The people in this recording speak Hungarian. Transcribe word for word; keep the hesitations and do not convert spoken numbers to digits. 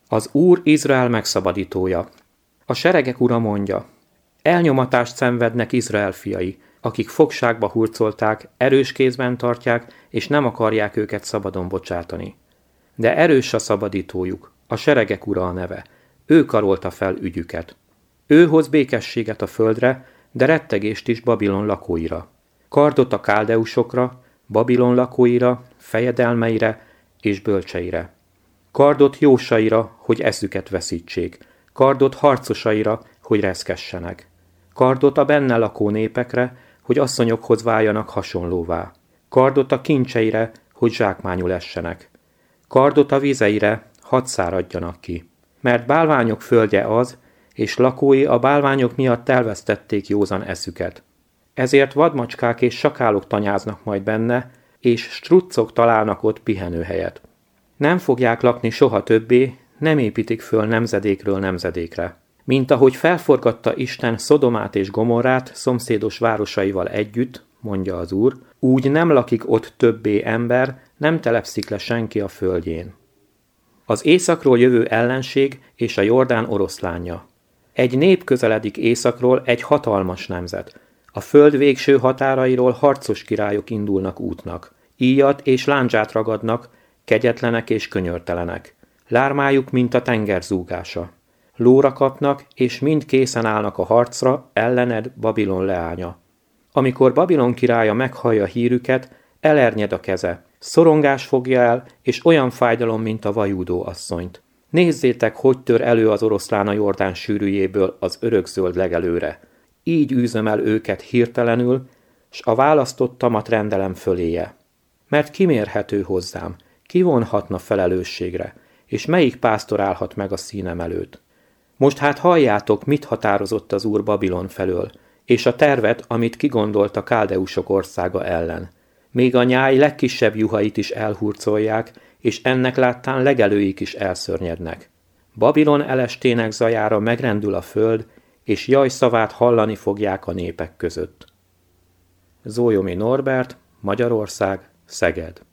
Az Úr Izrael megszabadítója. A seregek ura mondja, elnyomatást szenvednek Izrael fiai, akik fogságba hurcolták, erős kézben tartják, és nem akarják őket szabadon bocsátani. De erős a szabadítójuk, a seregek ura a neve, ő karolta fel ügyüket. Ő hoz békességet a földre, de rettegést is Babilon lakóira. Kardot a káldeusokra, Babilon lakóira, fejedelmeire és bölcseire. Kardot jósaira, hogy eszüket veszítsék. Kardot harcosaira, hogy reszkessenek. Kardot a benne lakó népekre, hogy asszonyokhoz váljanak hasonlóvá. Kardot a kincseire, hogy zsákmányul essenek. Kardot a vizeire, hadd száradjanak ki. Mert bálványok földje az, és lakói a bálványok miatt elvesztették józan eszüket. Ezért vadmacskák és sakálok tanyáznak majd benne, és struccok találnak ott pihenőhelyet. Nem fogják lakni soha többé, nem építik föl nemzedékről nemzedékre. Mint ahogy felforgatta Isten Szodomát és Gomorrát szomszédos városaival együtt, mondja az Úr, úgy nem lakik ott többé ember, nem telepszik le senki a földjén. Az északról jövő ellenség és a Jordán oroszlánja. Egy nép közeledik északról, egy hatalmas nemzet. A föld végső határairól harcos királyok indulnak útnak. Íjat és lándzsát ragadnak, kegyetlenek és könyörtelenek. Lármájuk, mint a tenger zúgása. Lóra kapnak, és mind készen állnak a harcra, ellened Babilon leánya. Amikor Babilon királya meghallja hírüket, elernyed a keze. Szorongás fogja el, és olyan fájdalom, mint a vajúdó asszonyt. Nézzétek, hogy tör elő az oroszlán a Jordán sűrűjéből az örökzöld legelőre. Így űzöm el őket hirtelenül, s a választottamat rendelem föléje. Mert ki mérhető hozzám, ki vonhatna felelősségre, és melyik pásztor állhat meg a színem előtt. Most hát halljátok, mit határozott az Úr Babilon felől, és a tervet, amit kigondolt a káldeusok országa ellen. Még a nyáj legkisebb juhait is elhurcolják, és ennek láttán legelőik is elszörnyednek. Babilon elestének zajára megrendül a föld, és jaj szavát hallani fogják a népek között. Zólyomi Norbert, Magyarország, Szeged.